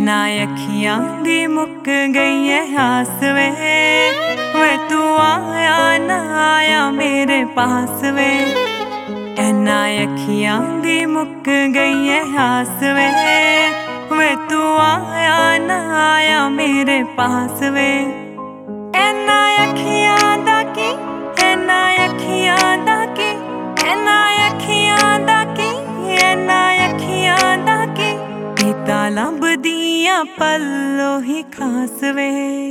ना अखियां दी मुक गई है आस वे तू आया ना आया मेरे पास वे। ना अखियां दी मुक गई है आस वे तू आया ना आया मेरे पास वे। ना अखियां दा की ना अखियां दा की ना अखियां दा की ना अखियां दा की पीता लभदियां पल्लो ही खास वे।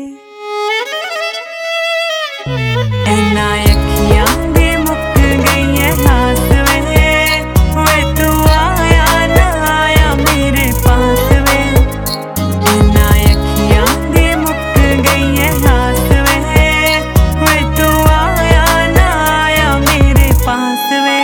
ना अखियां दी मुक गई है आस वे तू आया ना आया मेरे पास वे। ना अखियां दी मुक गई है आस वे तू आया ना आया मेरे पास वे।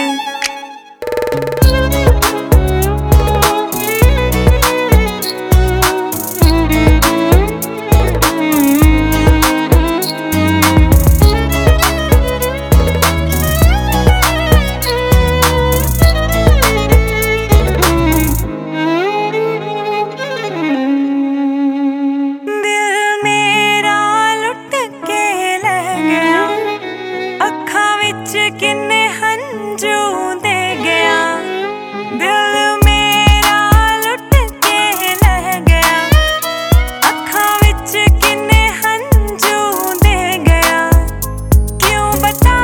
किन्ने हंजू दे गया दिल मेरा लुट के लह गया। अखां विच किन्ने हंजू दे गया। क्यों बता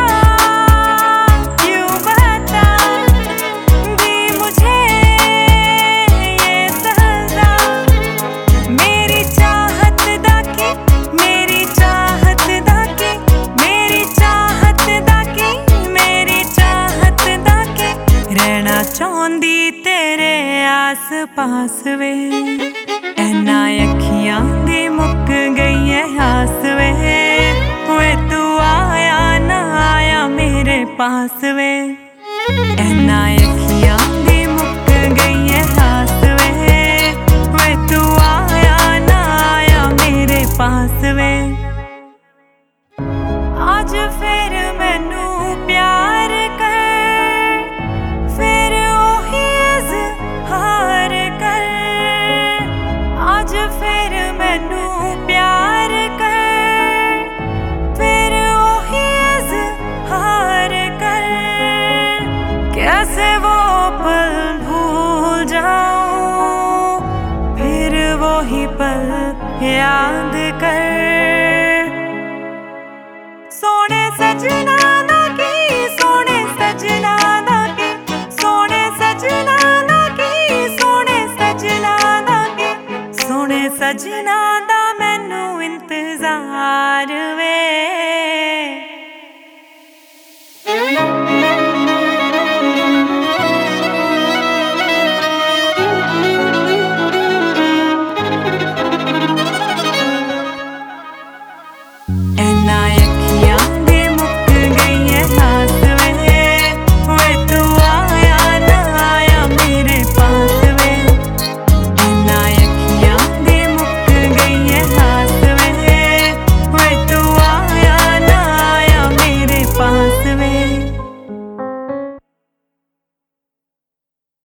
दी मुझे ये सजा। मेरी चाहत दा की मेरी चाहत दा की मेरी चाहत दा की मेरी चाहत दा के रहना चाहंदी तेरे आस पास वे। ना अखियां दी मुक गई है आस वे तू आया ना आया मेरे पास वे। ना अखियां दी मुक गई है आस वे तू आया ना आया मेरे पास वे। आज फिर मैनू प्यार कर फिर ओही इज़हार कर। आज फिर मैनू प्यार कर फिर ओही इज़हार कर। कैसे वो पल भूल जाऊं फिर वही पल याद कर। सोने सजना दा की सोने सजना दा की सोने सजना दा की सोने सजना दा की सोने सजना